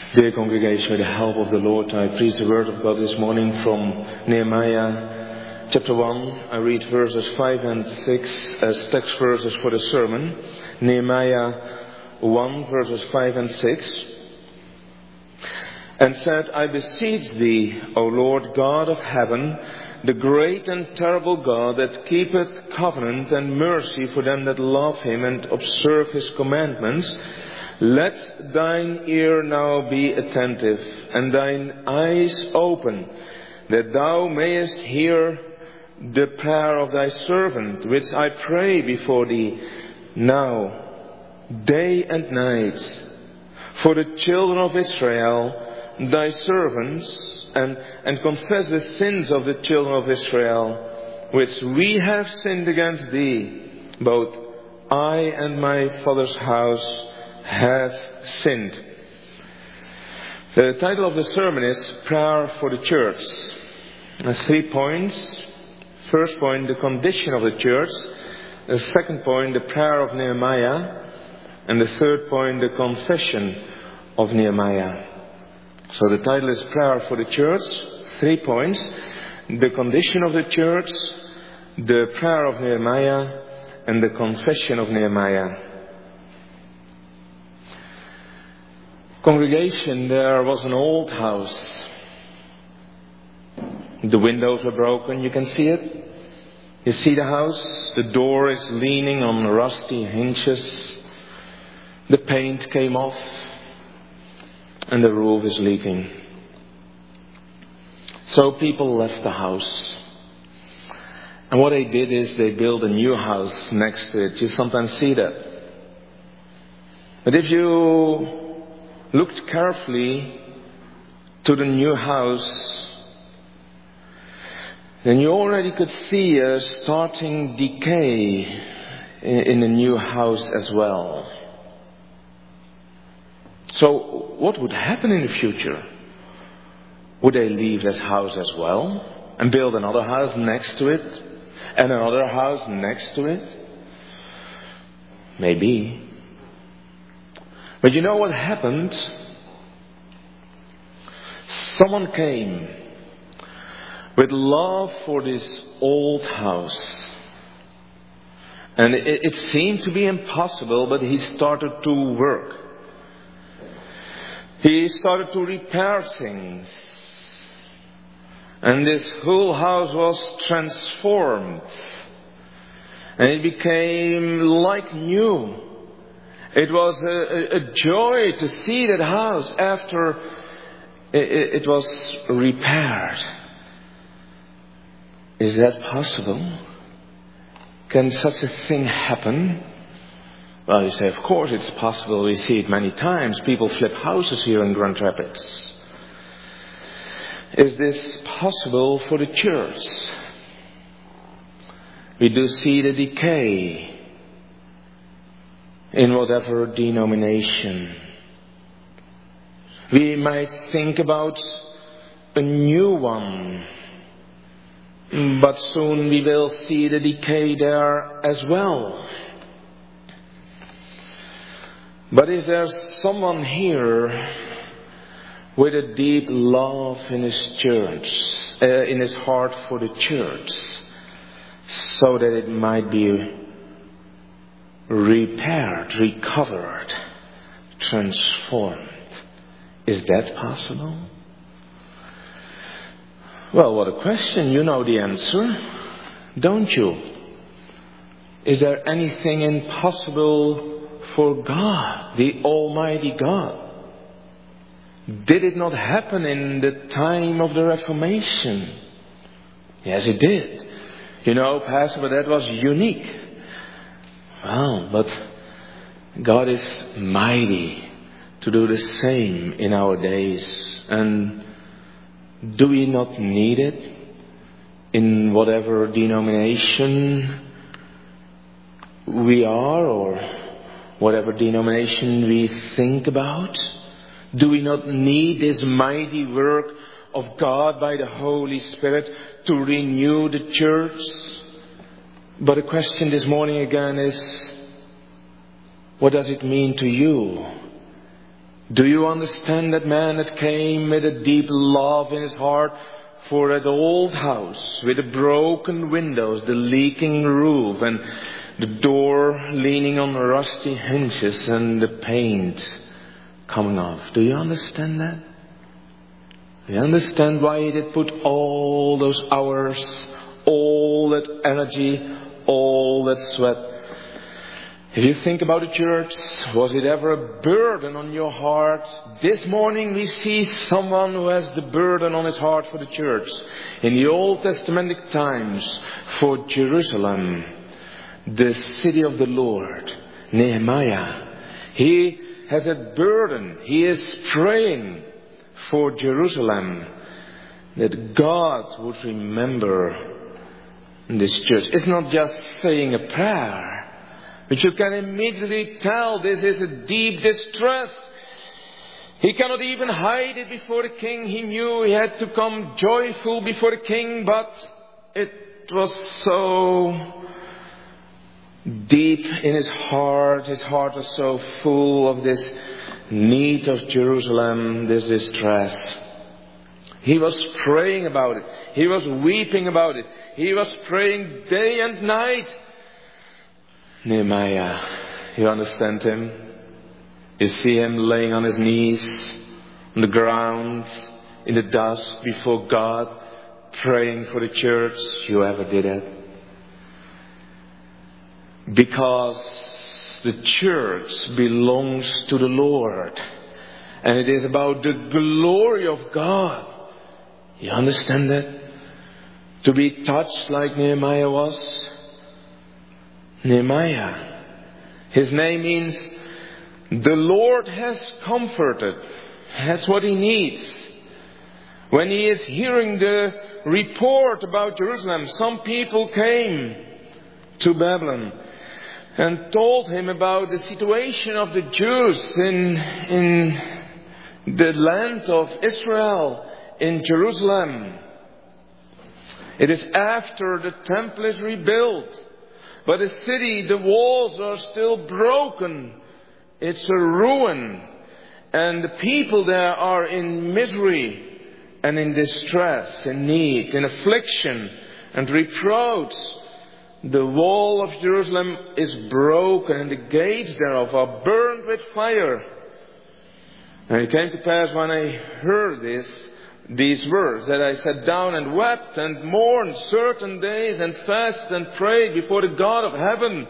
Dear congregation, with the help of the Lord, I preach the word of God this morning from Nehemiah chapter 1. I read verses 5 and 6 as text verses for the sermon. Nehemiah 1 verses 5 and 6. And said, I beseech thee, O Lord God of heaven, the great and terrible God that keepeth covenant and mercy for them that love him and observe his commandments, let thine ear now be attentive, and thine eyes open, that thou mayest hear the prayer of thy servant, which I pray before thee now, day and night, for the children of Israel, thy servants, and confess the sins of the children of Israel, which we have sinned against thee, both I and my father's house have sinned. The title of the sermon is Prayer for the Church. 3 points. First point, the condition of the church. The second point, the prayer of Nehemiah. And the third point, the confession of Nehemiah. So the title is Prayer for the Church. 3 points. The condition of the church, the prayer of Nehemiah, and the confession of Nehemiah. Congregation, there was an old house. The windows were broken, you can see it. You see the house, the door is leaning on rusty hinges. The paint came off and the roof is leaking. So people left the house. And what they did is they built a new house next to it. You sometimes see that. But if you looked carefully to the new house, then you already could see a starting decay in the new house as well. So what would happen in the future? Would they leave that house as well and build another house next to it and another house next to it? Maybe. But you know what happened? Someone came with love for this old house. And it seemed to be impossible, but he started to work. He started to repair things. And this whole house was transformed. And it became like new. It was a joy to see that house after it was repaired. Is that possible? Can such a thing happen? Well, you say, of course it's possible. We see it many times. People flip houses here in Grand Rapids. Is this possible for the church? We do see the decay in whatever denomination. We might think about a new one, but soon we will see the decay there as well. But if there's someone here with a deep love in his church, in his heart for the church, so that it might be repaired, recovered, transformed. Is that possible? Well, what a question. You know the answer, don't you? Is there anything impossible for God, the Almighty God? Did it not happen in the time of the Reformation? Yes, it did. You know, Pastor, but that was unique. Well, but God is mighty to do the same in our days. And do we not need it in whatever denomination we are or whatever denomination we think about? Do we not need this mighty work of God by the Holy Spirit to renew the church? But the question this morning again is, what does it mean to you Do you understand that man that came with a deep love in his heart for that old house with the broken windows, the leaking roof, and the door leaning on rusty hinges and the paint coming off? Do you understand that? Do you understand why he did put all those hours, all that energy, all that sweat? If you think about the church, was it ever a burden on your heart? This morning we see someone who has the burden on his heart for the church. In the Old Testamentic times, for Jerusalem, the city of the Lord, Nehemiah. He has a burden. He is praying for Jerusalem, that God would remember this church. It's not just saying a prayer, but you can immediately tell this is a deep distress. He cannot even hide it before the king. He knew he had to come joyful before the king, but it was so deep in his heart. His heart was so full of this need of Jerusalem, this distress. He was praying about it. He was weeping about it. He was praying day and night. Nehemiah, you understand him? You see him laying on his knees, on the ground, in the dust before God, praying for the church. You ever did it? Because the church belongs to the Lord. And it is about the glory of God. You understand that? To be touched like Nehemiah was. Nehemiah. His name means the Lord has comforted. That's what he needs. When he is hearing the report about Jerusalem, some people came to Babylon and told him about the situation of the Jews in the land of Israel, in Jerusalem. It is after the temple is rebuilt. But the city, the walls are still broken. It's a ruin. And the people there are in misery and in distress, in need, in affliction and reproach. The wall of Jerusalem is broken and the gates thereof are burned with fire. And it came to pass when I heard these words, that I sat down and wept and mourned certain days and fasted and prayed before the God of heaven.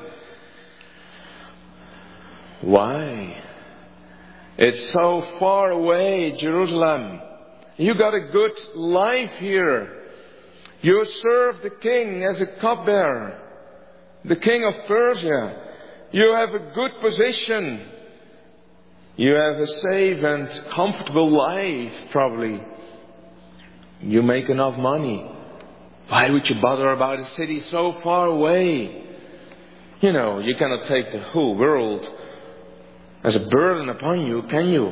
Why? It's so far away, Jerusalem. You got a good life here. You serve the king as a cupbearer, the king of Persia. You have a good position. You have a safe and comfortable life, probably. You make enough money. Why would you bother about a city so far away? You know, you cannot take the whole world as a burden upon you, can you?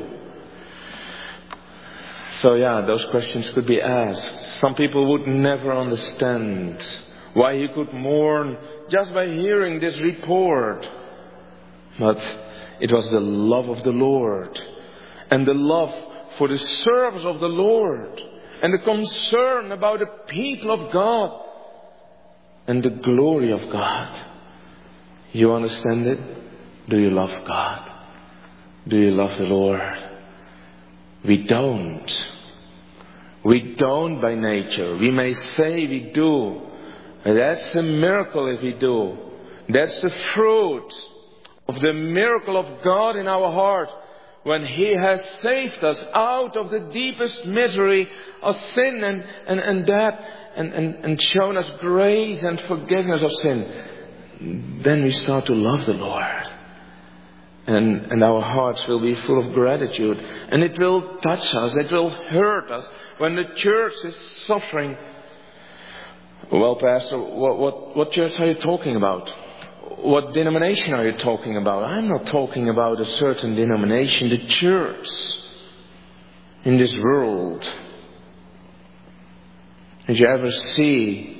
So yeah, those questions could be asked. Some people would never understand why he could mourn just by hearing this report. But it was the love of the Lord and the love for the service of the Lord and the concern about the people of God and the glory of God. You understand it? Do you love God? Do you love the Lord? We don't. We don't by nature. We may say we do. That's a miracle if we do. That's the fruit of the miracle of God in our heart, when He has saved us out of the deepest misery of sin and death, and shown us grace and forgiveness of sin. Then we start to love the Lord. And our hearts will be full of gratitude. And it will touch us. It will hurt us when the church is suffering. Well, Pastor, what church are you talking about? What denomination are you talking about? I'm not talking about a certain denomination. The church in this world. Did you ever see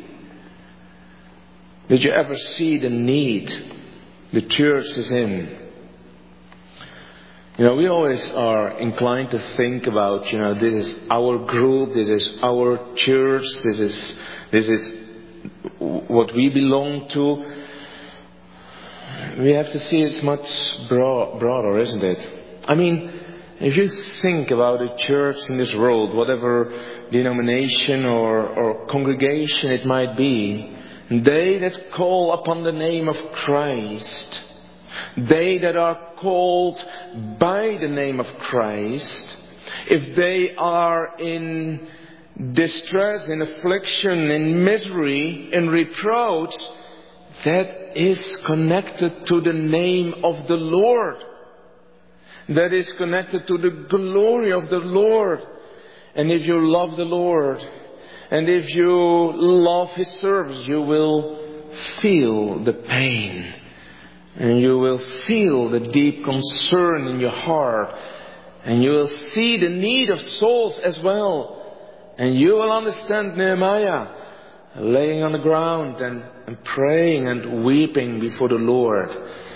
the need the church is in? We always are inclined to think about, this is our group, this is our church, this is what we belong to. We have to see it's much broader, isn't it? I mean, if you think about a church in this world, whatever denomination or congregation it might be, they that call upon the name of Christ, they that are called by the name of Christ, if they are in distress, in affliction, in misery, in reproach, that is connected to the name of the Lord. That is connected to the glory of the Lord. And if you love the Lord, and if you love His service, you will feel the pain. And you will feel the deep concern in your heart. And you will see the need of souls as well. And you will understand Nehemiah laying on the ground and praying and weeping before the Lord.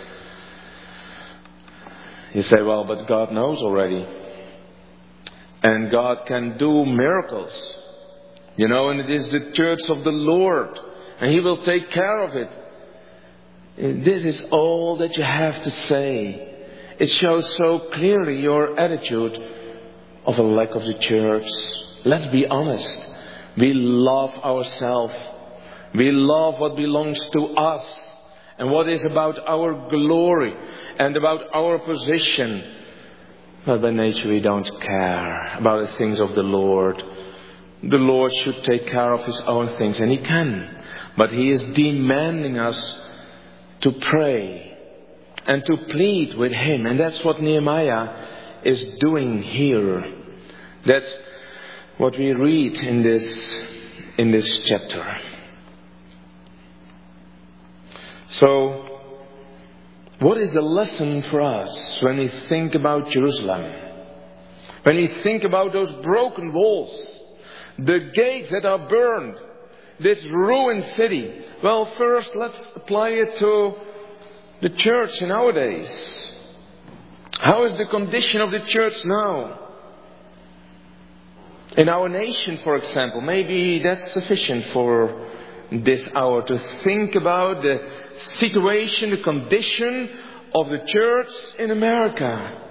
You say, well, but God knows already. And God can do miracles. And it is the church of the Lord. And He will take care of it. This is all that you have to say. It shows so clearly your attitude of a lack of the church. Let's be honest. We love ourselves. We love what belongs to us. And what is about our glory and about our position. But by nature we don't care about the things of the Lord. The Lord should take care of His own things, and He can. But He is demanding us to pray and to plead with Him. And that's what Nehemiah is doing here. That's what we read in this chapter. So, what is the lesson for us when we think about Jerusalem? When we think about those broken walls, the gates that are burned, this ruined city? Well, first let's apply it to the church in our days. How is the condition of the church now? In our nation, for example, maybe that's sufficient for this hour to think about the situation, the condition of the church in America.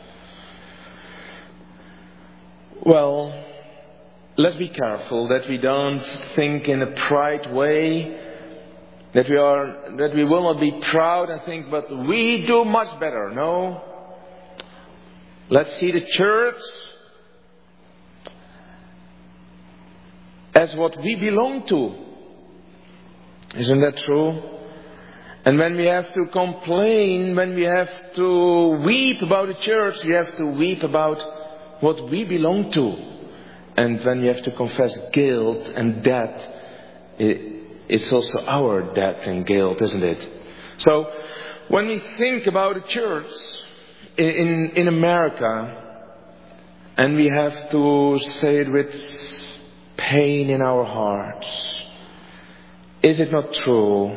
Well, let's be careful that we don't think in a pride way, that we will not be proud and think, but we do much better. No. Let's see the church as what we belong to. Isn't that true? And when we have to complain, when we have to weep about the church, we have to weep about what we belong to. And when we have to confess guilt and debt, it's also our debt and guilt, isn't it? So, when we think about the church in America, and we have to say it with pain in our hearts, is it not true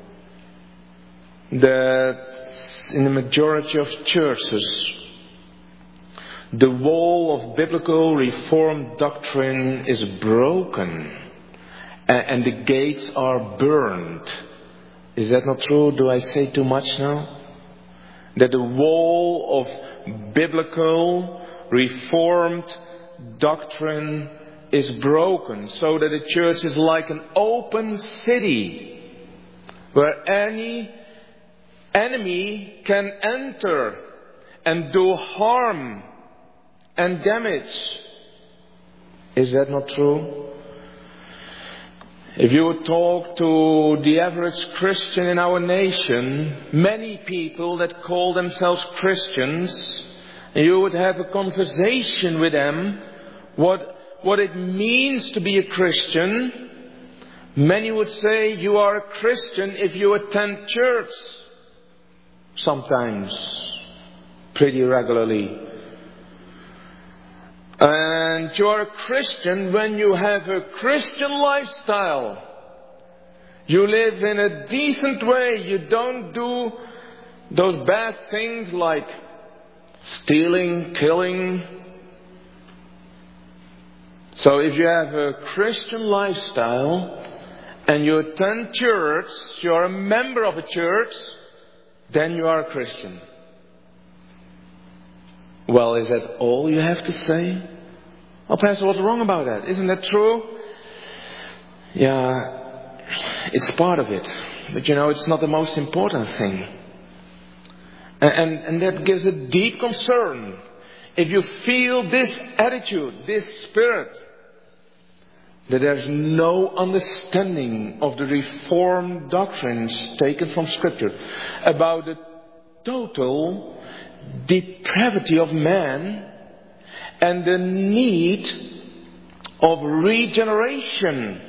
that in the majority of churches, the wall of biblical Reformed doctrine is broken and the gates are burned? Is that not true? Do I say too much now? That the wall of biblical Reformed doctrine is broken, so that the church is like an open city where any enemy can enter and do harm and damage. Is that not true? If you would talk to the average Christian in our nation, many people that call themselves Christians, and you would have a conversation with them, what it means to be a Christian, many would say you are a Christian if you attend church sometimes, pretty regularly. And you are a Christian when you have a Christian lifestyle. You live in a decent way. You don't do those bad things like stealing, killing. So if you have a Christian lifestyle and you attend church, you are a member of a church, then you are a Christian. Well, is that all you have to say? Oh, Pastor, what's wrong about that? Isn't that true? Yeah, it's part of it. But it's not the most important thing. And that gives a deep concern. If you feel this attitude, this spirit, that there's no understanding of the Reformed doctrines taken from Scripture about the total depravity of man and the need of regeneration.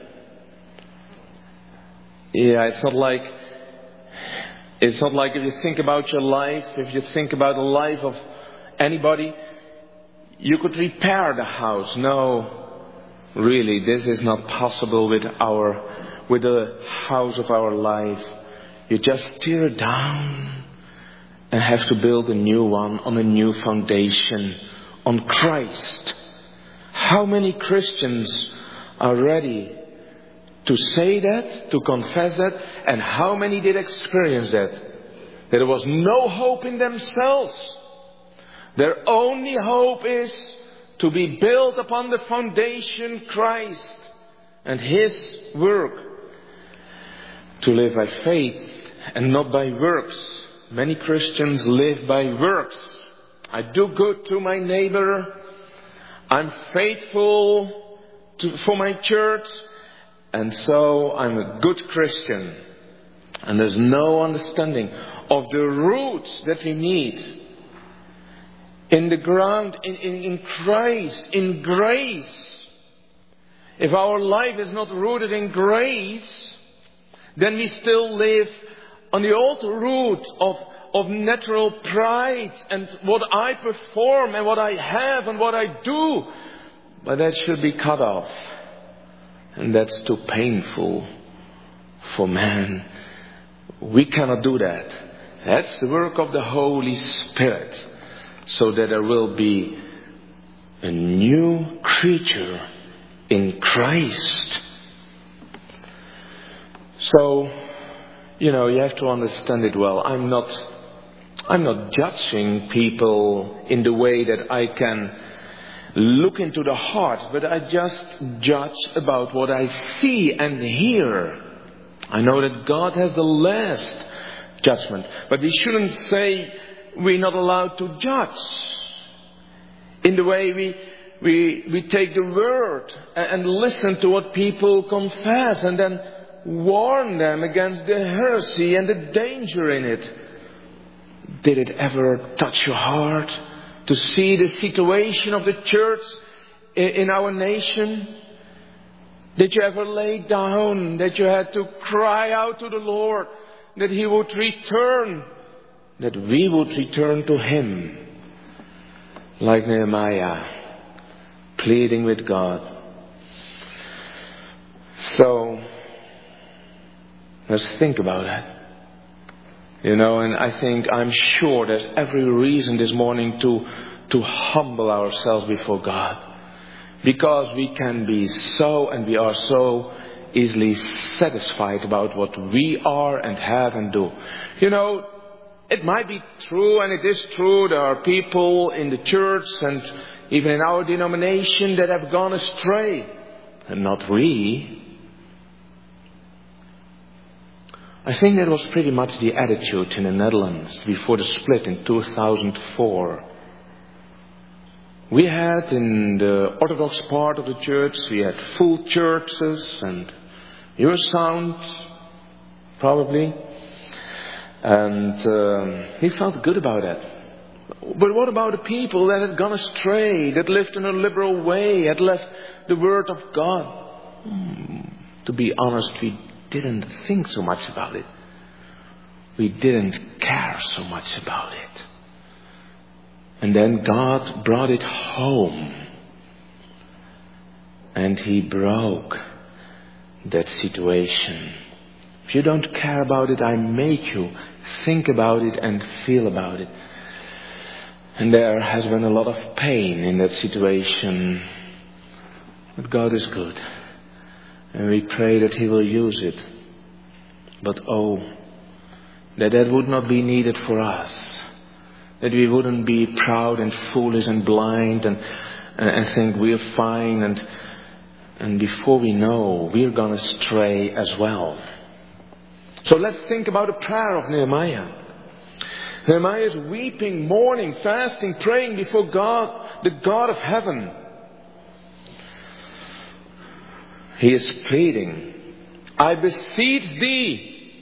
Yeah, it's not like if you think about your life, if you think about the life of anybody, you could repair the house. No, really, this is not possible with the house of our life. You just tear it down and have to build a new one on a new foundation, on Christ. How many Christians are ready to say that, to confess that, and how many did experience that? That there was no hope in themselves. Their only hope is to be built upon the foundation Christ and His work. To live by faith and not by works. Many Christians live by works. I do good to my neighbor. I'm faithful for my church. And so I'm a good Christian. And there's no understanding of the roots that we need. In the ground, in Christ, in grace. If our life is not rooted in grace, then we still live on the old root of natural pride and what I perform and what I have and what I do. But that should be cut off. And that's too painful for man. We cannot do that. That's the work of the Holy Spirit. So that there will be a new creature in Christ. So, you have to understand it well. I'm not judging people in the way that I can look into the heart, but I just judge about what I see and hear. I know that God has the last judgment, but we shouldn't say we're not allowed to judge. In the way we take the word and listen to what people confess and then warn them against the heresy and the danger in it. Did it ever touch your heart to see the situation of the church in our nation? Did you ever lay down that you had to cry out to the Lord that He would return, that we would return to Him, like Nehemiah, pleading with God? So, let's think about that. And I'm sure there's every reason this morning to humble ourselves before God. Because we can be so, and we are so easily satisfied about what we are and have and do. It might be true, and it is true, there are people in the church and even in our denomination that have gone astray. And not we. I think that was pretty much the attitude in the Netherlands before the split in 2004. We had in the Orthodox part of the church, we had full churches and you were sound, probably. And we felt good about that. But what about the people that had gone astray, that lived in a liberal way, had left the Word of God? To be honest, we didn't think so much about it. We didn't care so much about it. And then God brought it home. And He broke that situation. If you don't care about it, I make you think about it and feel about it. And there has been a lot of pain in that situation. But God is good. And we pray that He will use it. But that would not be needed for us. That we wouldn't be proud and foolish and blind and think we're fine and before we know, we're going to stray as well. So let's think about the prayer of Nehemiah. Nehemiah is weeping, mourning, fasting, praying before God, the God of heaven. He is pleading, I beseech thee.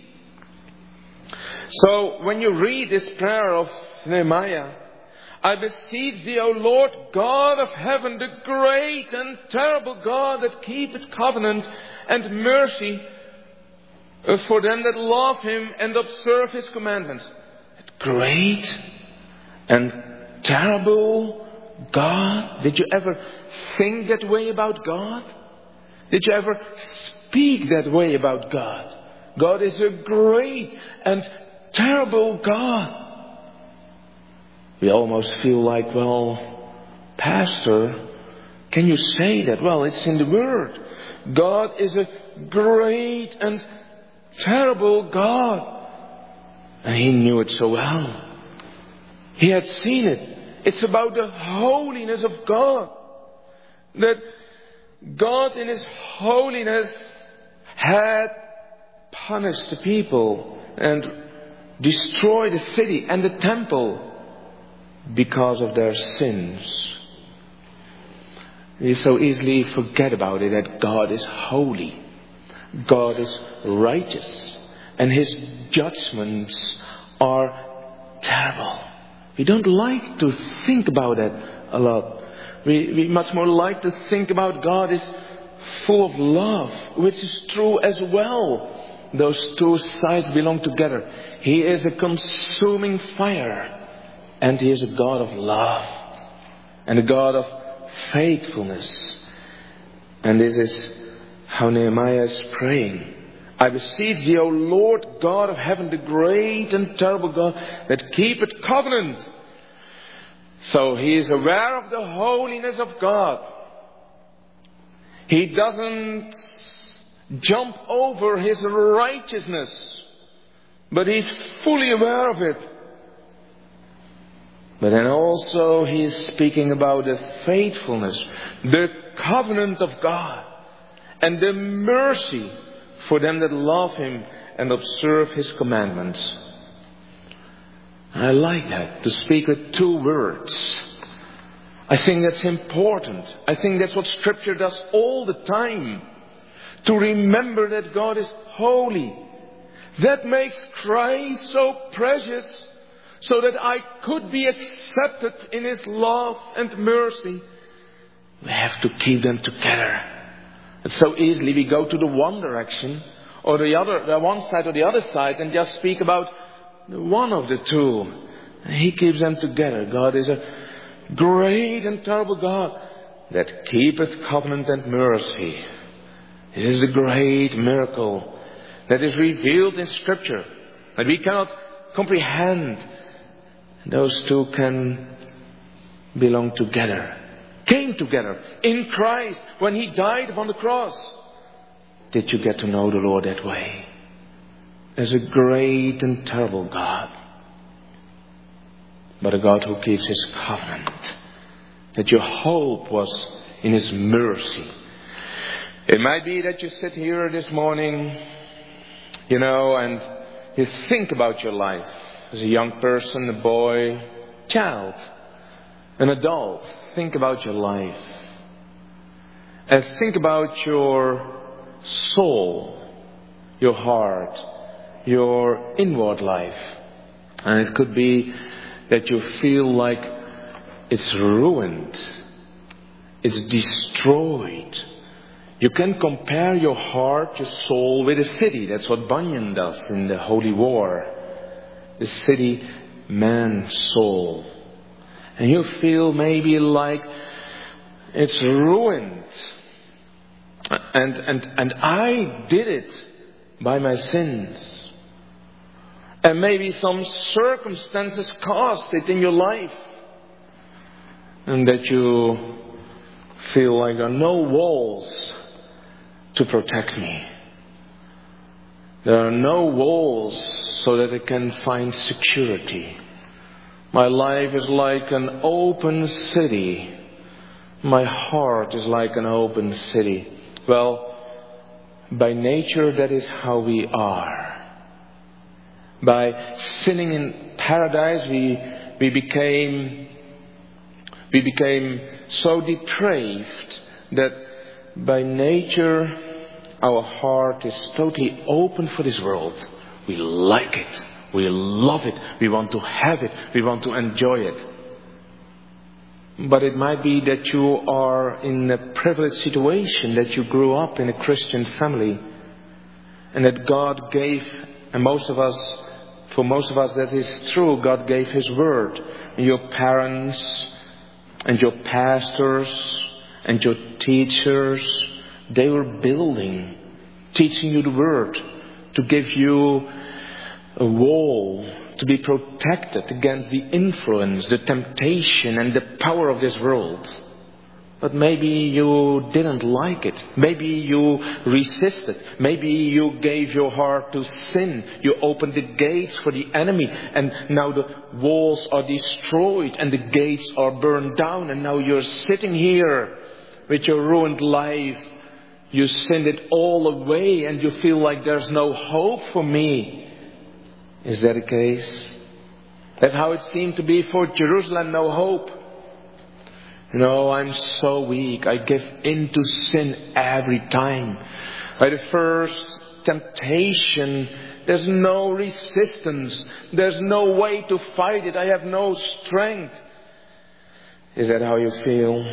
So when you read this prayer of Nehemiah, I beseech thee, O Lord God of heaven, the great and terrible God that keepeth covenant and mercy for them that love Him and observe His commandments. Great and terrible God. Did you ever think that way about God? Did you ever speak that way about God? God is a great and terrible God. We almost feel like, well, Pastor, can you say that? Well, it's in the Word. God is a great and terrible God. And He knew it so well. He had seen it. It's about the holiness of God. That God in His holiness had punished the people and destroyed the city and the temple because of their sins. We so easily forget about it, that God is holy. God is righteous. And His judgments are terrible. We don't like to think about that a lot. We much more like to think about God is full of love, which is true as well. Those two sides belong together. He is a consuming fire. And He is a God of love. And a God of faithfulness. And this is how Nehemiah is praying. I beseech thee, O Lord God of heaven, the great and terrible God that keepeth covenant. So he is aware of the holiness of God. He doesn't jump over His righteousness, but he's fully aware of it. But then also he is speaking about the faithfulness, the covenant of God, and the mercy for them that love Him and observe His commandments. I like that, to speak with two words. I think that's important. I think that's what Scripture does all the time. To remember that God is holy. That makes Christ so precious, so that I could be accepted in His love and mercy. We have to keep them together. And so easily we go to the one direction or the other, the one side or the other side, and just speak about one of the two. And He keeps them together. God is a great and terrible God that keepeth covenant and mercy. This is the great miracle that is revealed in Scripture that we cannot comprehend. Those two can belong together, came together in Christ when He died upon the cross. Did you get to know the Lord that way? As a great and terrible God, but a God who keeps His covenant. That your hope was in His mercy. It might be that you sit here this morning, and you think about your life. As a young person, a boy, child, an adult, think about your life. And think about your soul, your heart, your inward life. And it could be that you feel like it's ruined, it's destroyed. You can compare your heart, your soul with a city. That's what Bunyan does in the Holy War. The city, man's soul. And you feel maybe like it's ruined. And I did it by my sins. And maybe some circumstances caused it in your life. and that you feel like there are no walls to protect me. There are no walls so that I can find security. My life is like an open city. My heart is like an open city. Well, by nature that is how we are. By sinning in paradise we became so depraved that by nature our heart is totally open for this world. We like it. We love it. We want to have it. We want to enjoy it. But it might be that you are in a privileged situation, that you grew up in a Christian family, and that God gave, and for most of us that is true, God gave His Word. And your parents and your pastors and your teachers, they were building, teaching you the Word, to give you a wall, to be protected against the influence, the temptation and the power of this world. But maybe you didn't like it. Maybe you resisted. Maybe you gave your heart to sin. You opened the gates for the enemy, and now the walls are destroyed and the gates are burned down, and now you're sitting here with your ruined life. You sinned it all away and you feel like there's no hope for me. Is that the case? That's how it seemed to be for Jerusalem, no hope. I'm so weak. I give in to sin every time. By the first temptation, there's no resistance. There's no way to fight it. I have no strength. Is that how you feel?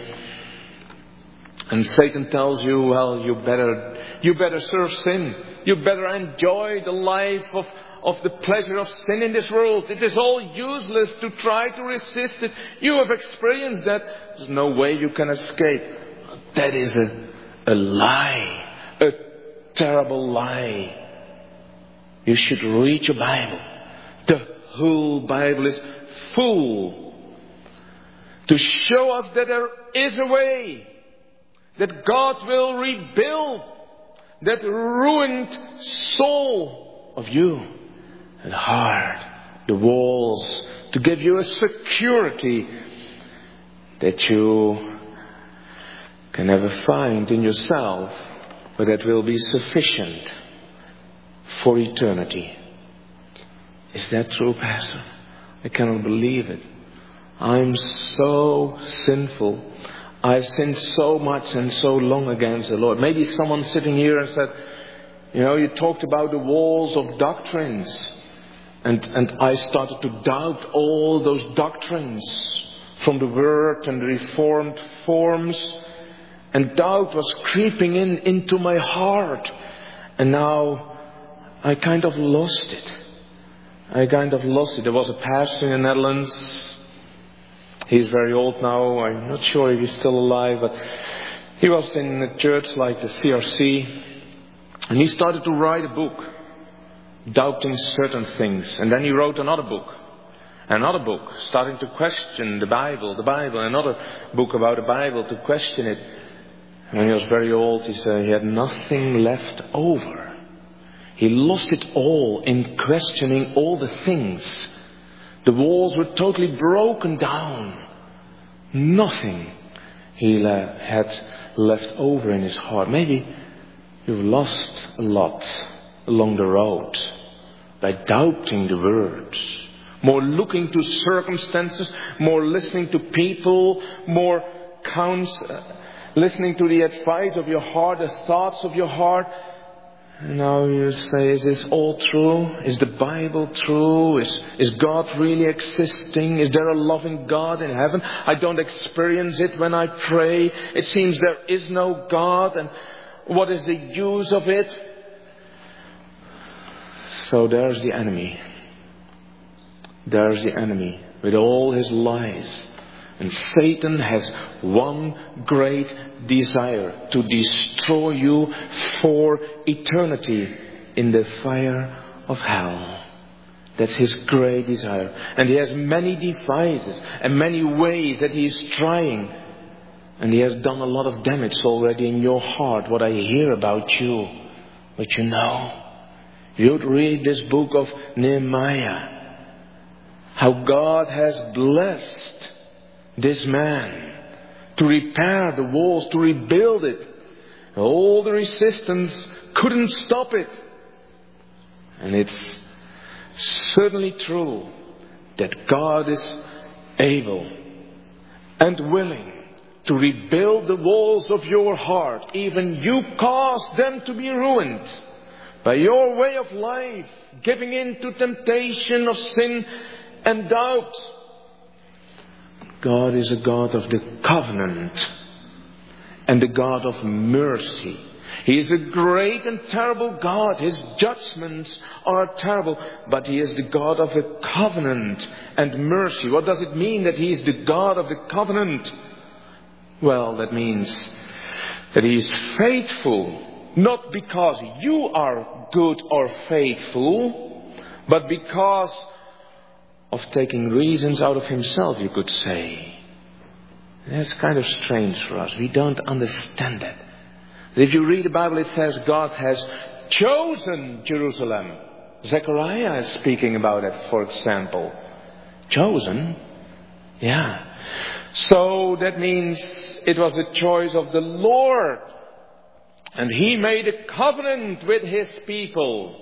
And Satan tells you, well, you better serve sin. You better enjoy the life of the pleasure of sin in this world. It is all useless to try to resist it. You have experienced that. There's no way you can escape. That is a lie. A terrible lie. You should read your Bible. The whole Bible is full to show us that there is a way. That God will rebuild that ruined soul of you. And heart, the walls, to give you a security that you can never find in yourself, but that will be sufficient for eternity. Is that true, Pastor? I cannot believe it. I'm so sinful. I've sinned so much and so long against the Lord. Maybe someone sitting here and said, you talked about the walls of doctrines. And I started to doubt all those doctrines from the Word and the Reformed forms. And doubt was creeping into my heart. And now I kind of lost it. There was a pastor in the Netherlands. He's very old now. I'm not sure if he's still alive. But he was in a church like the CRC. And he started to write a book. Doubting certain things. And then he wrote another book, starting to question the Bible, another book about the Bible to question it. And when he was very old, he said he had nothing left over. He lost it all in questioning all the things. The walls were totally broken down. Nothing he had left over in his heart. Maybe you've lost a lot along the road by doubting the Word, more looking to circumstances, more listening to people, more listening to the advice of your heart, the thoughts of your heart. And now you say, is this all true? Is the Bible true? Is God really existing? Is there a loving God in heaven? I don't experience it when I pray. It seems there is no God, and what is the use of it? So there's the enemy. There's the enemy with all his lies. And Satan has one great desire: to destroy you for eternity in the fire of hell. That's His great desire. And He has many devices and many ways that He is trying. And He has done a lot of damage already in your heart, what I hear about you. But you know, you'd read this book of Nehemiah. How God has blessed this man to repair the walls, to rebuild it. All the resistance couldn't stop it. And it's certainly true that God is able and willing to rebuild the walls of your heart. Even you caused them to be ruined by your way of life, giving in to temptation of sin and doubt. God is a God of the covenant and the God of mercy. He is a great and terrible God. His judgments are terrible, but He is the God of the covenant and mercy. What does it mean that He is the God of the covenant? Well, that means that He is faithful, not because you are good or faithful, but because of taking reasons out of Himself, you could say. That's kind of strange for us. We don't understand that. If you read the Bible, it says God has chosen Jerusalem. Zechariah is speaking about it, for example. Chosen? Yeah. So that means it was a choice of the Lord. And He made a covenant with His people.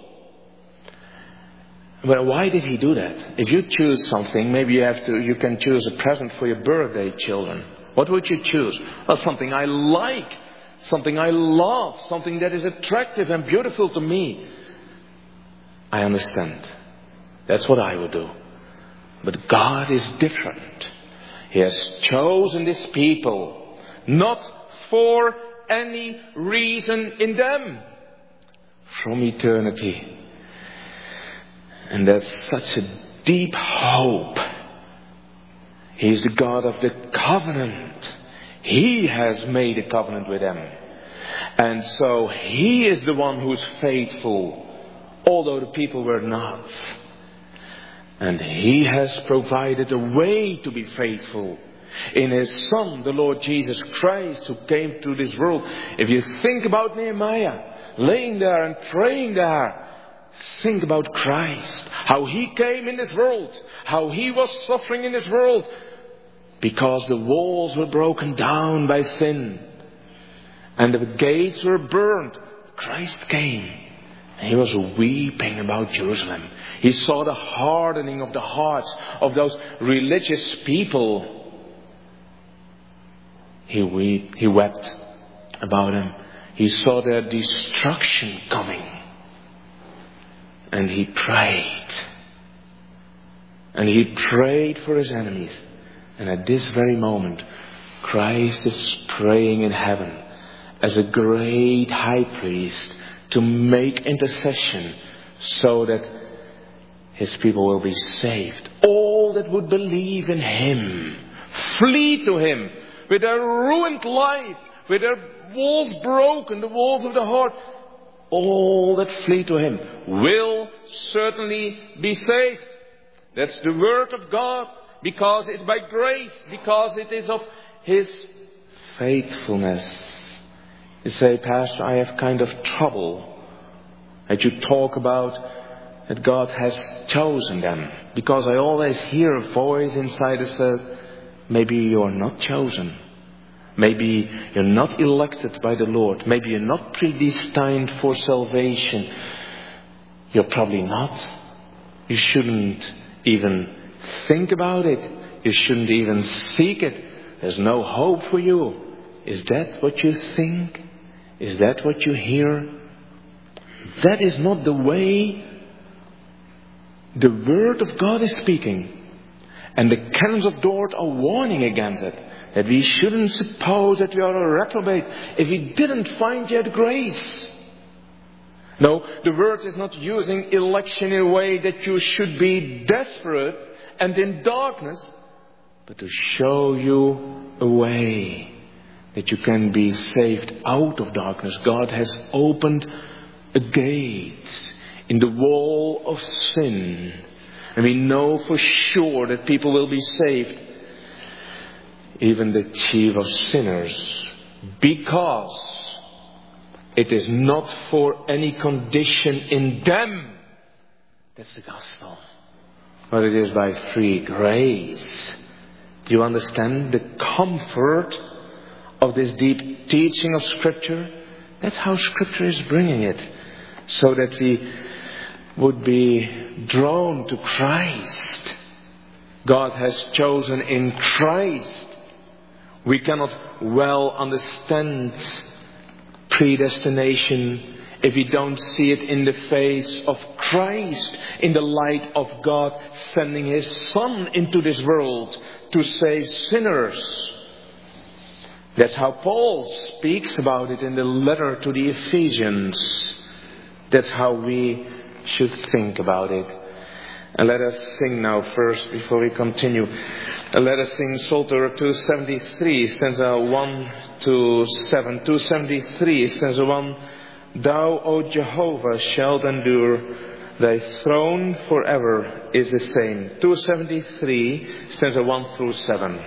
Well, why did He do that? If you choose something, maybe you can choose a present for your birthday, children. What would you choose? Well, something I like. Something I love, something that is attractive and beautiful to me. I understand. That's what I would do. But God is different. He has chosen His people, not for any reason in them, from eternity. And that's such a deep hope. He is the God of the covenant. He has made a covenant with them. And so He is the one who is faithful, although the people were not. And He has provided a way to be faithful in His Son, the Lord Jesus Christ, who came to this world. If you think about Nehemiah, laying there and praying there, think about Christ, how He came in this world, how He was suffering in this world, because the walls were broken down by sin and the gates were burned. Christ came and He was weeping about Jerusalem. He saw the hardening of the hearts of those religious people. He wept about them. He saw their destruction coming. And He prayed. And He prayed for His enemies. And at this very moment, Christ is praying in heaven as a great high priest to make intercession so that His people will be saved. All that would believe in Him, flee to Him with their ruined life, with their walls broken, the walls of the heart. All that flee to Him will certainly be saved. That's the word of God. Because it's by grace, because it is of His faithfulness. You say, Pastor, I have kind of trouble that you talk about that God has chosen them. Because I always hear a voice inside that says, maybe you're not chosen. Maybe you're not elected by the Lord. Maybe you're not predestined for salvation. You're probably not. You shouldn't even think about it. You shouldn't even seek it. There's no hope for you. Is that what you think? Is that what you hear? That is not the way the Word of God is speaking. And the canons of Dort are warning against it. That we shouldn't suppose that we are a reprobate if we didn't find yet grace. No, the Word is not using election in a way that you should be desperate and in darkness, but to show you a way that you can be saved out of darkness. God has opened a gate in the wall of sin And we know for sure that people will be saved, even the chief of sinners, because it is not for any condition in them. That's the gospel. But it is by free grace. Do you understand the comfort of this deep teaching of Scripture? That's how Scripture is bringing it. So that we would be drawn to Christ. God has chosen in Christ. We cannot well understand predestination if we don't see it in the face of Christ, in the light of God sending His Son into this world to save sinners. That's how Paul speaks about it in the letter to the Ephesians. That's how we should think about it. And let us sing now first before we continue. Let us sing Psalter 273, stanza 1 to 7. 273, stanza 1. Thou, O Jehovah, shalt endure. Thy throne forever is the same. 273, stanza 1 through 7.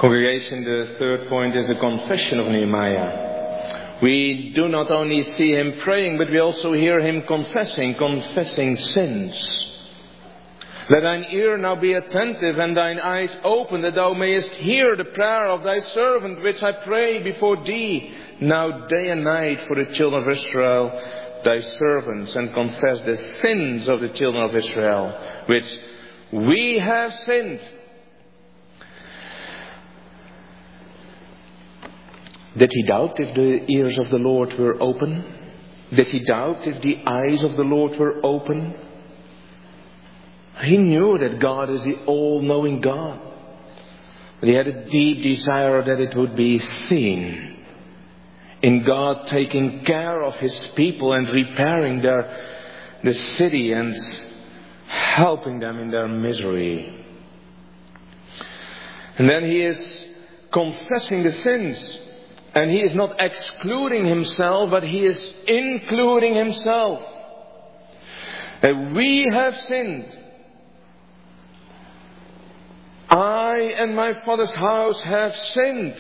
Congregation, the third point is the confession of Nehemiah. We do not only see him praying, but we also hear him confessing sins. Let thine ear now be attentive and thine eyes open, that thou mayest hear the prayer of thy servant, which I pray before thee now day and night for the children of Israel, thy servants, and confess the sins of the children of Israel, which we have sinned. Did he doubt if the ears of the Lord were open? Did he doubt if the eyes of the Lord were open? He knew that God is the all-knowing God. But he had a deep desire that it would be seen. In God taking care of his people and repairing the city and helping them in their misery. And then he is confessing the sins. And he is not excluding himself, but he is including himself. That we have sinned. I and my father's house have sinned.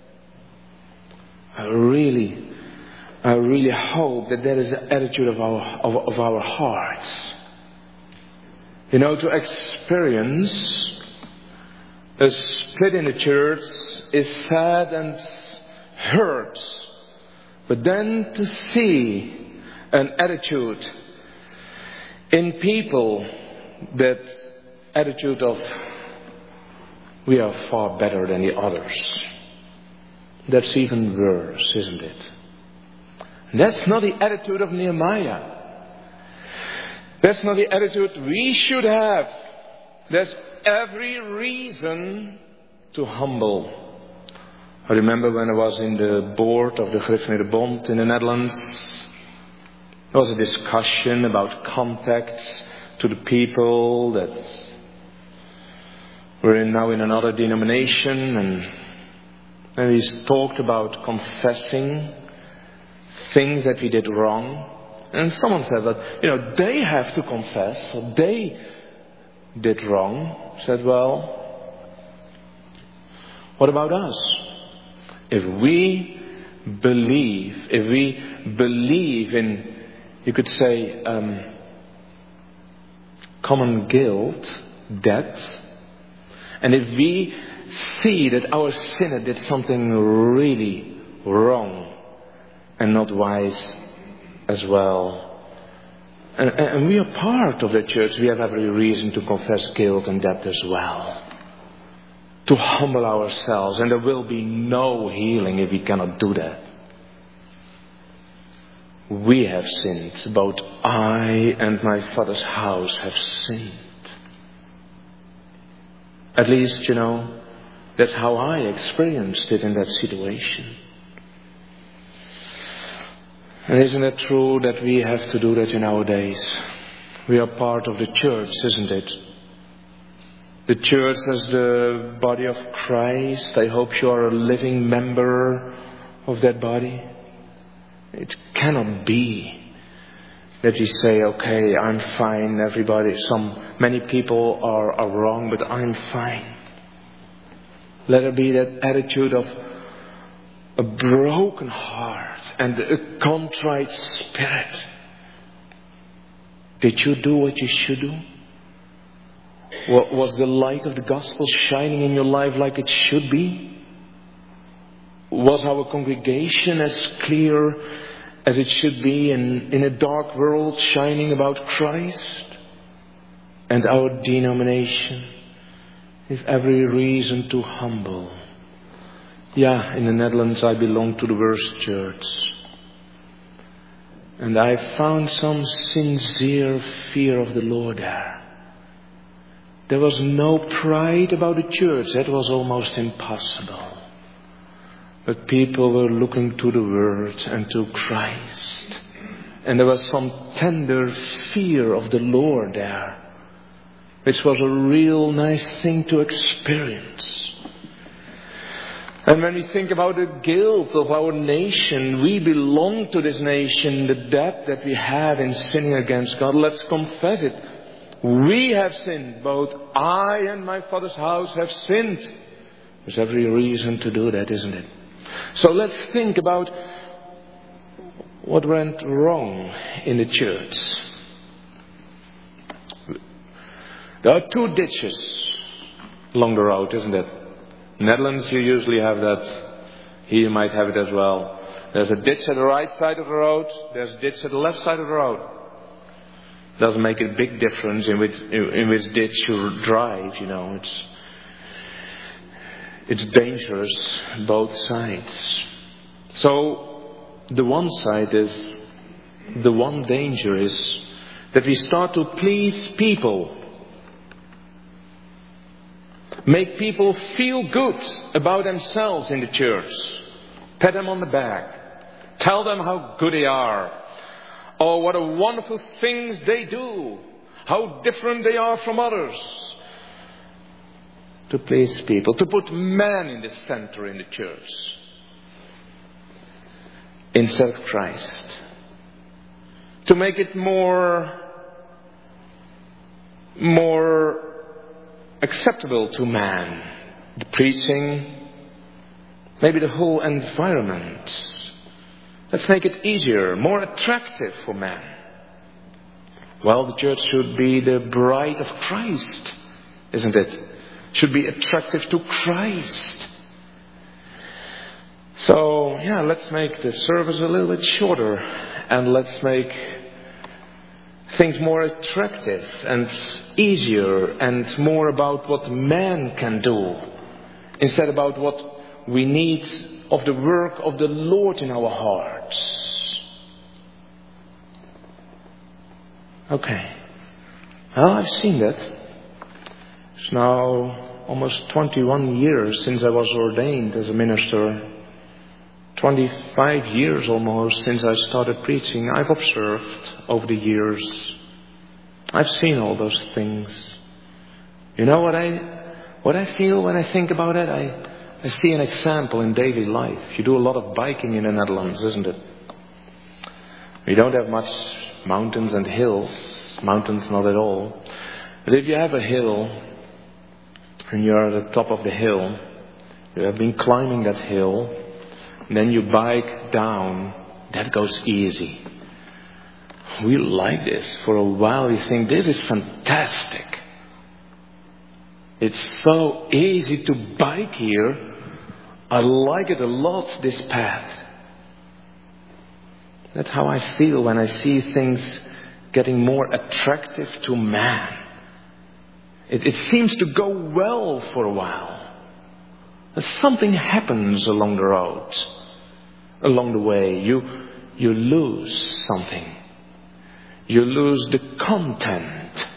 I really hope that is the attitude of our hearts. You know, to experience a split in the church is sad and hurts. But then to see an attitude in people, that attitude of we are far better than the others. That's even worse, isn't it? That's not the attitude of Nehemiah. That's not the attitude we should have. There's every reason to humble. I remember when I was in the board of the Gereformeerde Bond in the Netherlands, there was a discussion about contacts to the people that we're now in another denomination, and we talked about confessing things that we did wrong. And someone said that, they have to confess, so they did wrong. I said, well, what about us? If we believe in, you could say, common guilt, debt, and if we see that our sinner did something really wrong and not wise as well, and we are part of the church, we have every reason to confess guilt and debt as well. To humble ourselves, and there will be no healing if we cannot do that. We have sinned, both I and my father's house have sinned. At least, that's how I experienced it in that situation. And isn't it true that we have to do that in our days? We are part of the church, isn't it? The church as the body of Christ. I hope you are a living member of that body. It cannot be that we say, okay, I'm fine, many people are wrong, but I'm fine. Let it be that attitude of a broken heart and a contrite spirit. Did you do what you should do? Was the light of the gospel shining in your life like it should be? Was our congregation as clear as it should be in a dark world shining about Christ? And our denomination is every reason to humble. Yeah, in the Netherlands I belong to the worst church. And I found some sincere fear of the Lord there. There was no pride about the church. That was almost impossible. But people were looking to the Word and to Christ. And there was some tender fear of the Lord there, which was a real nice thing to experience. And when we think about the guilt of our nation, we belong to this nation, the debt that we have in sinning against God, let's confess it. We have sinned. Both I and my father's house have sinned. There's every reason to do that, isn't it? So let's think about what went wrong in the church. There are two ditches along the road, isn't it? Netherlands, you usually have that. Here you might have it as well. There's a ditch at the right side of the road. There's a ditch at the left side of the road. Doesn't make a big difference in which ditch you drive, you know. It's dangerous, both sides. So, the one danger is that we start to please people. Make people feel good about themselves in the church. Pat them on the back. Tell them how good they are. Oh, what a wonderful things they do. How different they are from others. To please people. To put man in the center in the church. Instead of Christ. To make it more acceptable to man. The preaching. Maybe the whole environment. Let's make it easier, more attractive for man. Well, the church should be the bride of Christ, isn't it? Should be attractive to Christ. So, let's make the service a little bit shorter. And let's make things more attractive and easier and more about what man can do. Instead about what we need of the work of the Lord in our hearts. Okay. Well, I've seen that. It's now almost 21 years since I was ordained as a minister. 25 years almost since I started preaching. I've observed over the years. I've seen all those things. You know what I feel when I think about it? I see an example in daily life. You do a lot of biking in the Netherlands, isn't it? We don't have much mountains and hills. Mountains not at all. But if you have a hill, and you're at the top of the hill, you have been climbing that hill, and then you bike down, that goes easy. We like this. For a while we think, this is fantastic. It's so easy to bike here. I like it a lot, this path. That's how I feel when I see things getting more attractive to man. It seems to go well for a while. Something happens along the road. Along the way, you lose something. You lose the content.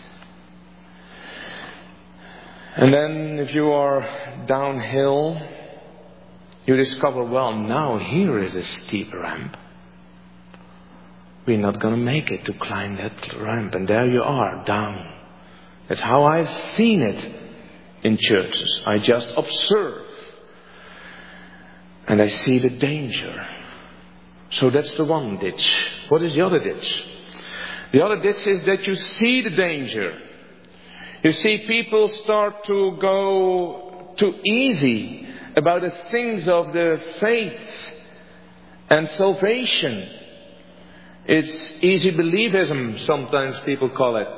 And then if you are downhill, you discover, well, now here is a steep ramp. We're not going to make it to climb that ramp. And there you are, down. That's how I've seen it in churches. I just observe. And I see the danger. So that's the one ditch. What is the other ditch? The other ditch is that you see the danger. You see people start to go too easy about the things of the faith and salvation. It's easy believism, sometimes people call it.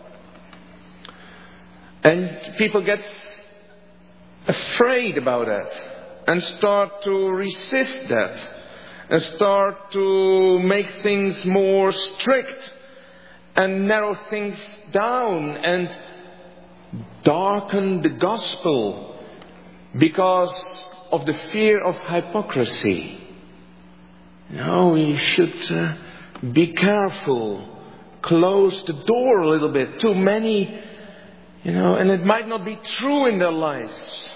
And people get afraid about that and start to resist that and start to make things more strict and narrow things down and darken the gospel because of the fear of hypocrisy. No, we should be careful. Close the door a little bit. Too many, and it might not be true in their lives.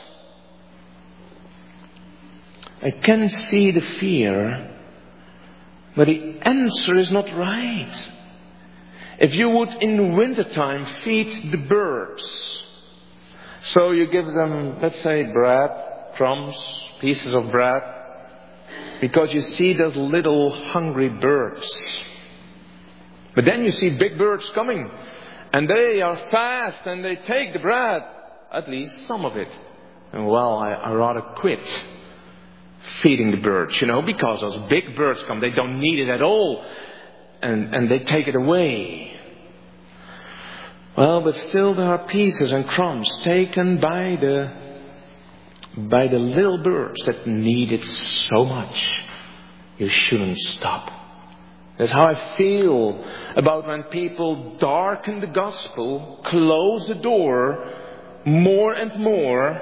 I can see the fear, but the answer is not right. If you would in wintertime feed the birds, so you give them, let's say, bread, crumbs, pieces of bread, because you see those little hungry birds. But then you see big birds coming, and they are fast, and they take the bread, at least some of it, And well, I rather quit feeding the birds, because those big birds come, they don't need it at all. And they take it away. Well, but still there are pieces and crumbs taken by the little birds that need it so much. You shouldn't stop. That's how I feel about when people darken the gospel, close the door more and more.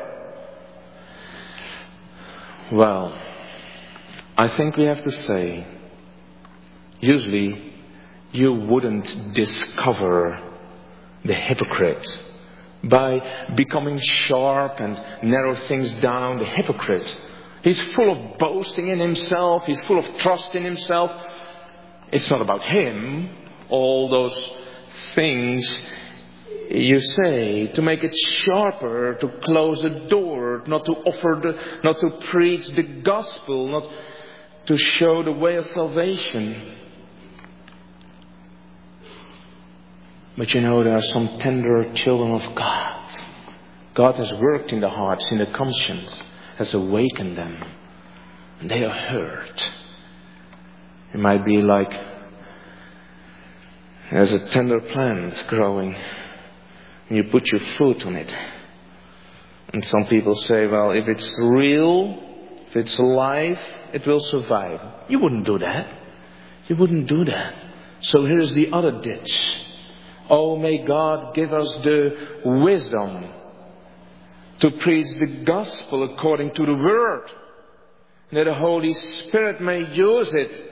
Well, I think we have to say, usually you wouldn't discover the hypocrite by becoming sharp and narrow things down. The hypocrite, he's full of boasting in himself, he's full of trust in himself. It's not about him, all those things you say to make it sharper, to close the door, not to preach the gospel, not to show the way of salvation. But there are some tender children of God. God has worked in the hearts, in the conscience, has awakened them, and they are hurt. It might be like there's a tender plant growing, and you put your foot on it. And some people say, well, if it's real, if it's alive, it will survive. You wouldn't do that. You wouldn't do that. So here's the other ditch. Oh, may God give us the wisdom to preach the gospel according to the word, that the Holy Spirit may use it.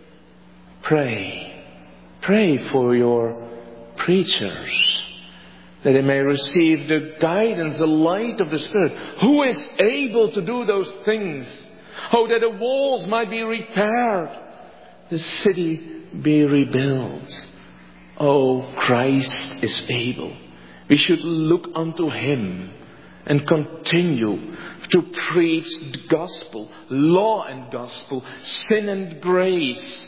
Pray for your preachers, that they may receive the guidance, the light of the Spirit. Who is able to do those things? Oh, that the walls might be repaired, the city be rebuilt. Oh, Christ is able. We should look unto Him and continue to preach the gospel, law and gospel, sin and grace.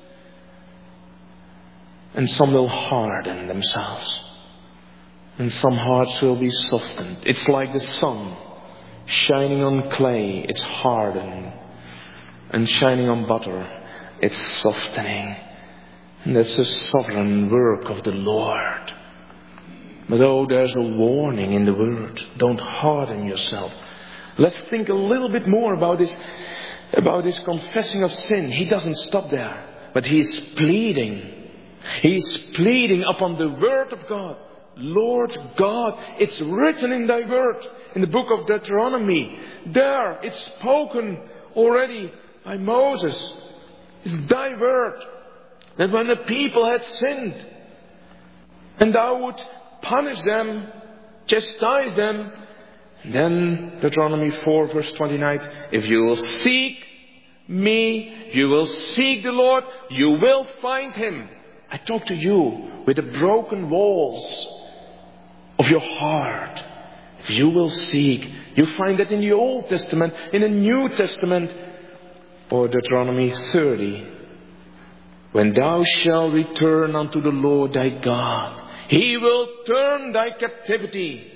And some will harden themselves. And some hearts will be softened. It's like the sun shining on clay. It's hardened. And shining on butter. It's softening. And that's the sovereign work of the Lord. But there's a warning in the word. Don't harden yourself. Let's think a little bit more about this confessing of sin. He doesn't stop there. But he's pleading. He's pleading upon the word of God. Lord God, it's written in thy word, in the book of Deuteronomy. There, it's spoken already by Moses. It's thy word. That when the people had sinned, and thou would punish them, chastise them, then Deuteronomy 4 verse 29, if you will seek me, if you will seek the Lord, you will find Him. I talk to you with the broken walls of your heart. If you will seek, you find that in the Old Testament, in the New Testament, or Deuteronomy 30. When thou shalt return unto the Lord thy God, He will turn thy captivity.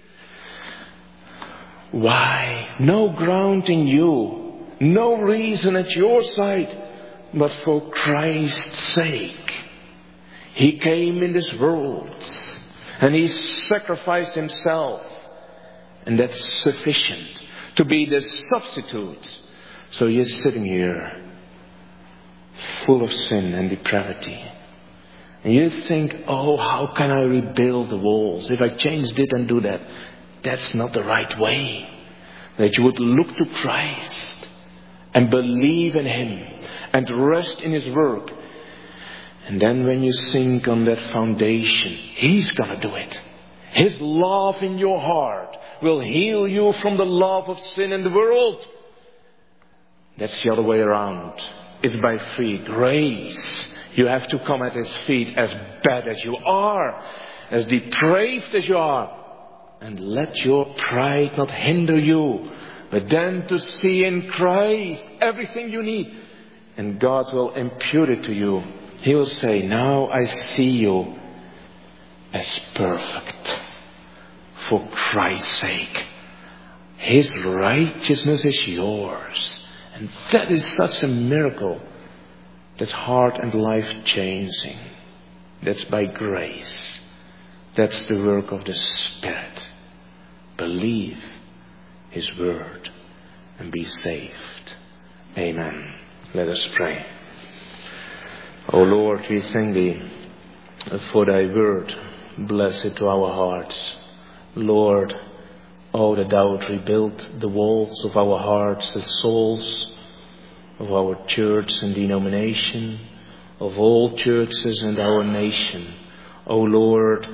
Why? No ground in you, no reason at your side, but for Christ's sake. He came in this world and He sacrificed Himself. And that's sufficient to be the substitute. So you're sitting here full of sin and depravity. And you think, oh, how can I rebuild the walls? If I change this and do that. That's not the right way. That you would look to Christ and believe in Him and rest in His work. And then when you sink on that foundation, He's going to do it. His love in your heart will heal you from the love of sin in the world. That's the other way around. It's by free grace. You have to come at His feet as bad as you are, as depraved as you are. And let your pride not hinder you, but then to see in Christ everything you need. And God will impute it to you. He will say, now I see you as perfect for Christ's sake. His righteousness is yours. And that is such a miracle. That's heart and life changing. That's by grace. That's the work of the Spirit. Believe His word and be saved. Amen. Let us pray. O Lord, we thank Thee for Thy word. Bless it to our hearts. Lord, oh, that Thou would rebuild the walls of our hearts, the souls of our church and denomination, of all churches and our nation. O Lord,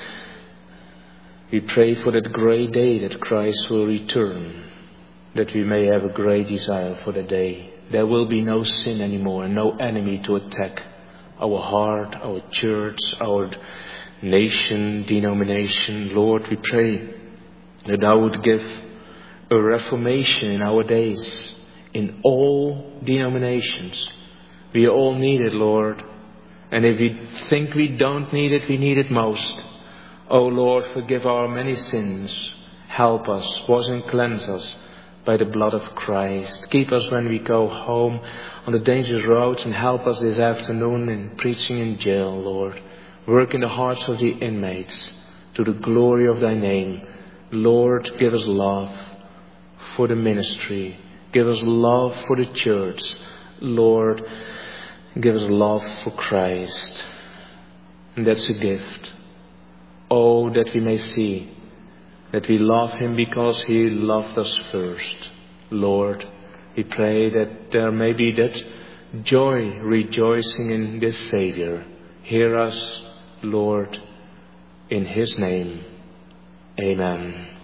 we pray for that great day that Christ will return, that we may have a great desire for the day. There will be no sin anymore, no enemy to attack our heart, our church, our nation, denomination. Lord, we pray that Thou would give a reformation in our days, in all denominations. We all need it, Lord. And if we think we don't need it, we need it most. O Lord, forgive our many sins. Help us, wash and cleanse us by the blood of Christ. Keep us when we go home on the dangerous roads, and help us this afternoon in preaching in jail, Lord. Work in the hearts of the inmates to the glory of Thy name. Lord, give us love for the ministry. Give us love for the church. Lord, give us love for Christ. And that's a gift. Oh, that we may see that we love Him because He loved us first. Lord, we pray that there may be that joy, rejoicing in this Savior. Hear us, Lord, in His name. Amen.